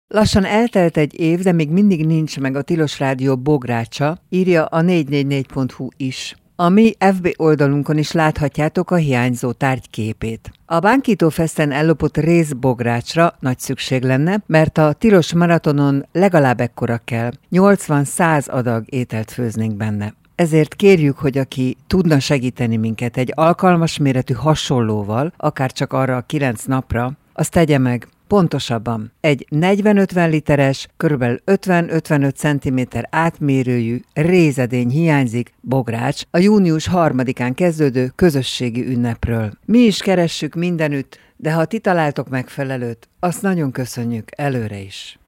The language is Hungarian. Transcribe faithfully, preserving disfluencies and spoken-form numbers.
Lassan eltelt egy év, de még mindig nincs meg a Tilos Rádió bográcsa, írja a négy négy négy pont hu is. A mi ef bé oldalunkon is láthatjátok a hiányzó tárgy képét. A Bánkító Festen ellopott részbográcsra nagy szükség lenne, mert a Tilos Maratonon legalább ekkora kell, nyolcvan-száz adag ételt főznénk benne. Ezért kérjük, hogy aki tudna segíteni minket egy alkalmas méretű hasonlóval, akár csak arra a kilenc napra, azt tegye meg. Pontosabban, egy negyven-ötven literes, körülbelül ötven-ötvenöt centiméter átmérőjű rézedény hiányzik, bogrács, a június harmadikán kezdődő közösségi ünnepről. Mi is keressük mindenütt, de ha ti találtok megfelelőt, azt nagyon köszönjük előre is.